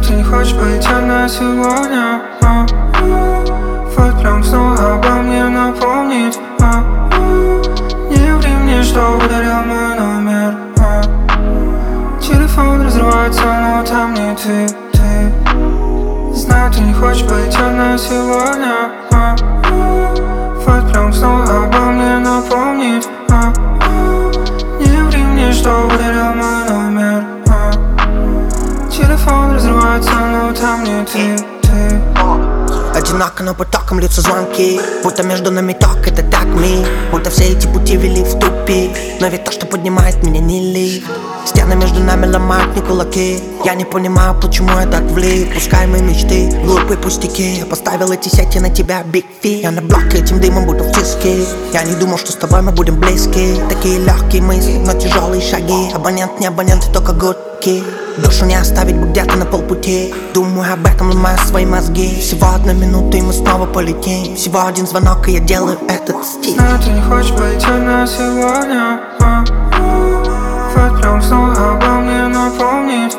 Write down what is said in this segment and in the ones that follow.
ты не хочешь быть одна сегодня. Вот прям снова обо мне напомнить. Не ври мне, что ударил мой номер. Телефон разрывается, но там не ты. Знаю, ты не хочешь быть одна сегодня. Вот прям снова обо мне напомнить. Не ври мне, что ударил мой номер. Телефон разрывается, но там не ты. Одинако, но потоком льются звонки. Будто между нами ток, это так ми. Будто все эти пути вели в тупик. Но ведь то, что поднимает меня, не лифт. Стены между нами ломают не кулаки. Я не понимаю, почему я так влип. Пускай мои мечты, глупые пустяки. Я поставил эти сети на тебя, big fee. Я на блоке этим дымом буду в тиске. Я не думал, что с тобой мы будем близки. Такие легкие мысли, но тяжелые шаги. Абонент, не абонент, только гудки. Душу не оставить бы где-то на полпути. Думаю об этом, ломаю свои мозги. Всего одна минута, и мы снова полетим. Всего один звонок, и я делаю этот стиль. Знаю, ты не хочешь быть одна сегодня. Вот прям снова обо мне напомнить.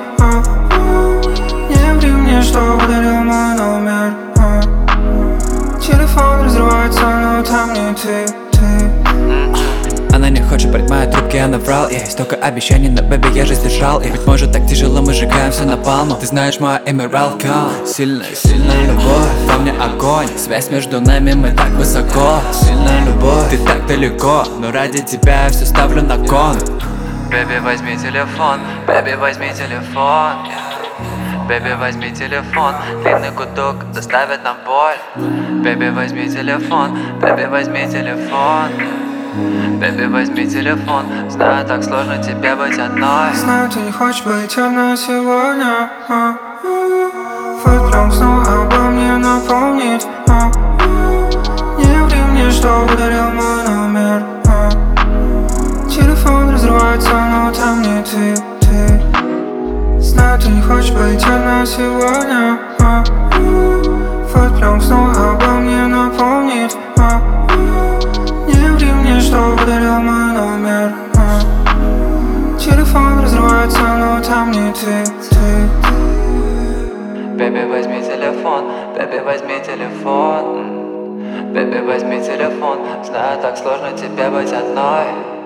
Не ври мне, что ударил мой номер. Телефон разрывается, но там не ты. Она не хочет брать мои трубки, она врал ей. Столько обещаний, но бэби, я же сдержал их. Быть может так тяжело, мы сжигаем все напалмом. Ты знаешь мое имя Ралкан. Сильная, сильная любовь, во мне огонь. Связь между нами, мы так высоко. Сильная любовь, ты так далеко. Но ради тебя я все ставлю на кон. Бэби, возьми телефон, бэби, возьми телефон. Бэби, возьми телефон, длинный гудок доставит нам боль. Бэби, возьми телефон, бэби, возьми телефон. Бэби, возьми телефон, знаю, так сложно тебе быть одной. Знаю, ты не хочешь быть одна сегодня. Вот прям снова обо мне напомнить. Не ври мне, что ударил мой номер. Телефон разрывается, но там не ты. Знаю, ты не хочешь быть одна сегодня. Вот прям снова обо мне напомнить. Не ври мне, что ударил мой номер. Телефон разрывается, но там не ты. Бэби, возьми телефон, бэби, возьми телефон. Бэби, возьми телефон, знаю, так сложно тебе быть одной.